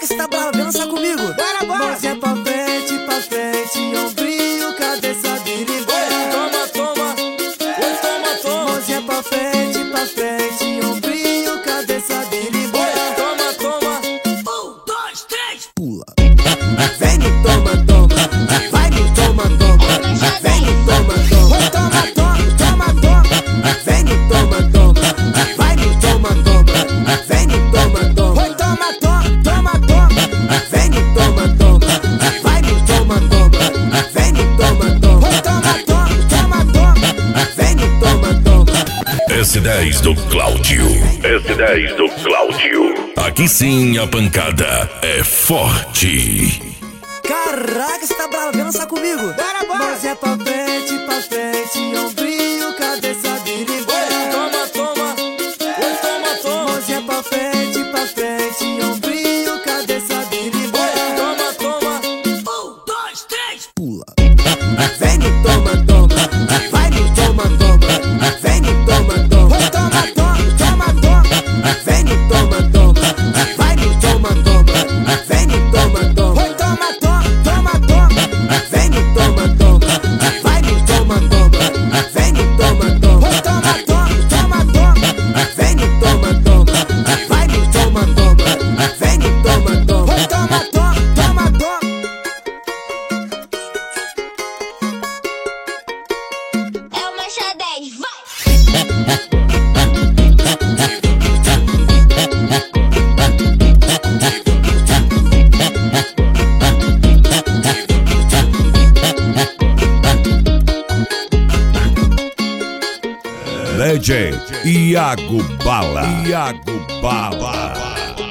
Caraca, cê tá brava, vem dançar comigo. Bora, bora. Mãozinha pra frente, ombrinho, cabeça birimbora. Toma, toma, oi, toma, toma. Mãozinha pra frente, ombrinho, cabeça birimbora. Toma, toma. 1, 2, 3. Pula. Vem me toma, toma. Vai me toma, toma. Vem me toma, toma. Toma, toma, toma, toma. Vem me toma, toma. Vai me toma, toma. Vem me toma, toma. Oi, toma, toma, toma, toma. Vem me toma, toma. Vai me toma, toma. Vem me toma, toma. Oi, toma, toma, toma, toma. Vem me toma, toma. S10 do Cláudio. S10 do Cláudio. Aqui sim a pancada é forte. Caraca, cê tá brava, vem dançar comigo. Bora, bora. Mãozinha pra frente, ombrinho, cabeça birimbora. Toma, toma, oi, toma, toma. Mãozinha pra frente, ombrinho, cabeça birimbora. Toma, toma. 1, 2, 3. Pula. Vem me toma, toma. Vai me toma, toma. Vem me toma, toma. Oi, toma, toma, toma, toma. Vem me toma, toma. Vai me toma, toma. Vem me toma, toma. Oi, toma, toma, toma, toma. Vem me toma, toma. Vai me toma, toma. Vem me toma, toma. Oi, toma, toma, toma, toma. Vem me toma, toma. Vai me toma, toma. Vem me toma, toma. Oi, toma, toma, toma, toma. É uma X10, vai. DJ Iago Bala. Iago Bala.